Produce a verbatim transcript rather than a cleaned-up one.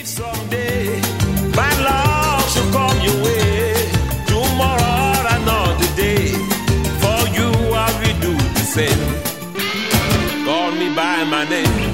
Someday, bad luck should come your way. Tomorrow, another day. For you, I will do the same. Call me by my name.